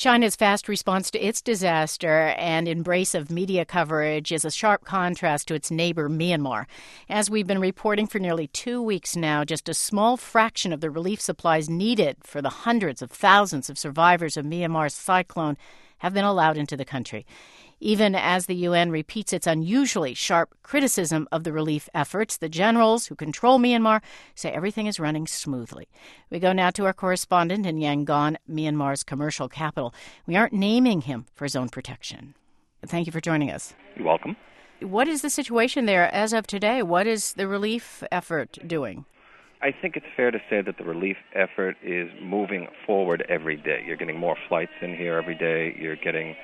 China's fast response to its disaster and embrace of media coverage is a sharp contrast to its neighbor, Myanmar. As we've been reporting for nearly 2 weeks now, just a small fraction of the relief supplies needed for the hundreds of thousands of survivors of Myanmar's cyclone have been allowed into the country. Even as the UN repeats its unusually sharp criticism of the relief efforts, the generals who control Myanmar say everything is running smoothly. We go now to our correspondent in Yangon, Myanmar's commercial capital. We aren't naming him for his own protection. Thank you for joining us. You're welcome. What is the situation there as of today? What is the relief effort doing? I think it's fair to say that the relief effort is moving forward every day. You're getting more flights in here every day. You're getting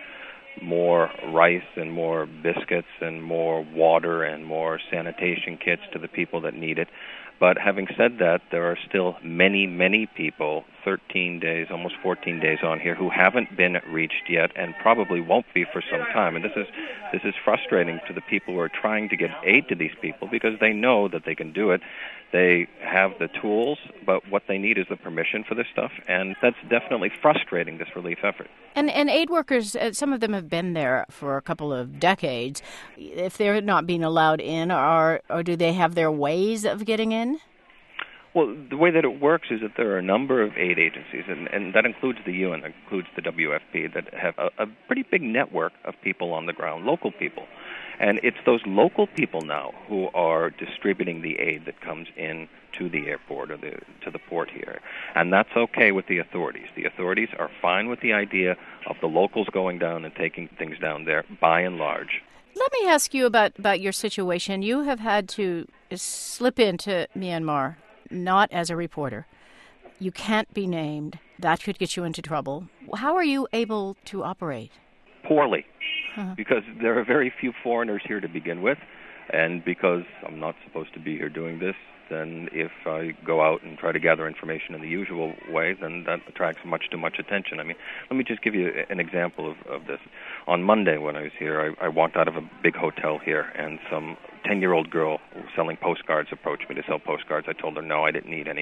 more rice and more biscuits and more water and more sanitation kits to the people that need it. But having said that, there are still many, many people, 13 days, almost 14 days on here, who haven't been reached yet and probably won't be for some time. And this is frustrating to the people who are trying to get aid to these people because they know that they can do it. They have the tools, but what they need is the permission for this stuff, and that's definitely frustrating, this relief effort. And aid workers, some of them have been there for a couple of decades. If they're not being allowed in, or do they have their ways of getting in? Well, the way that it works is that there are a number of aid agencies, and that includes the UN, that includes the WFP, that have a pretty big network of people on the ground, local people. And it's those local people now who are distributing the aid that comes in to the airport or to the port here. And that's okay with the authorities. The authorities are fine with the idea of the locals going down and taking things down there, by and large. Let me ask you about your situation. You have had to slip into Myanmar, not as a reporter. You can't be named. That could get you into trouble. How are you able to operate? Poorly. Because there are very few foreigners here to begin with, and because I'm not supposed to be here doing this, then if I go out and try to gather information in the usual way, then that attracts much too much attention. I mean, let me just give you an example of this. On Monday when I was here, I walked out of a big hotel here, and some 10-year-old girl selling postcards approached me to sell postcards. I told her no, I didn't need any.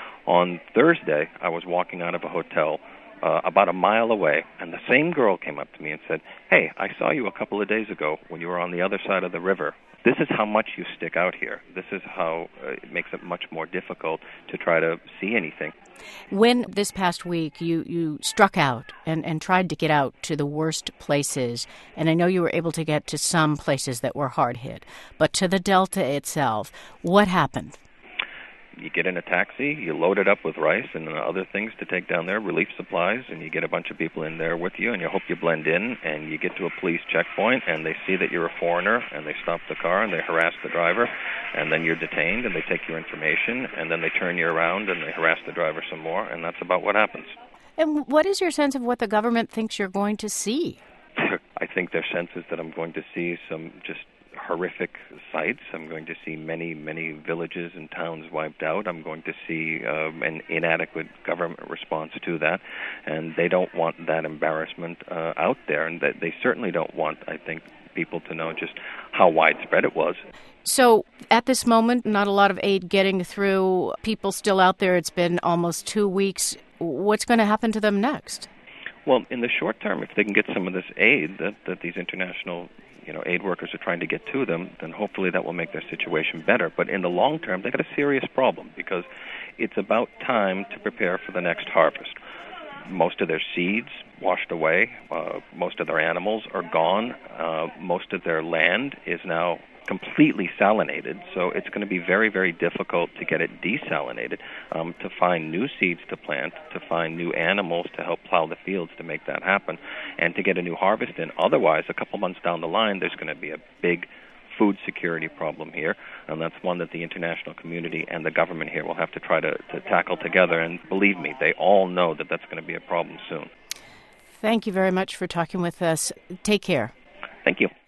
On Thursday, I was walking out of a hotel about a mile away, and the same girl came up to me and said, "Hey, I saw you a couple of days ago when you were on the other side of the river. This is how much you stick out here. This is how it makes it much more difficult to try to see anything." When this past week you struck out and tried to get out to the worst places, and I know you were able to get to some places that were hard hit, but to the Delta itself, what happened? You get in a taxi, you load it up with rice and other things to take down there, relief supplies, and you get a bunch of people in there with you, and you hope you blend in, and you get to a police checkpoint, and they see that you're a foreigner, and they stop the car, and they harass the driver, and then you're detained, and they take your information, and then they turn you around, and they harass the driver some more, and that's about what happens. And what is your sense of what the government thinks you're going to see? I think their sense is that I'm going to see some just horrific sights. I'm going to see many, many villages and towns wiped out. I'm going to see an inadequate government response to that, and they don't want that embarrassment out there, and they certainly don't want, I think, people to know just how widespread it was. So at this moment, not a lot of aid getting through, people still out there. It's been almost 2 weeks. What's going to happen to them next? Well, in the short term, if they can get some of this aid that these international aid workers are trying to get to them, then hopefully that will make their situation better. But in the long term, they've got a serious problem because it's about time to prepare for the next harvest. Most of their seeds washed away. Most of their animals are gone. Most of their land is now completely salinated, so it's going to be very, very difficult to get it desalinated, to find new seeds to plant, to find new animals to help plow the fields to make that happen, and to get a new harvest in. Otherwise, a couple months down the line, there's going to be a big food security problem here, and that's one that the international community and the government here will have to try to tackle together, and believe me, they all know that that's going to be a problem soon. Thank you very much for talking with us. Take care. Thank you.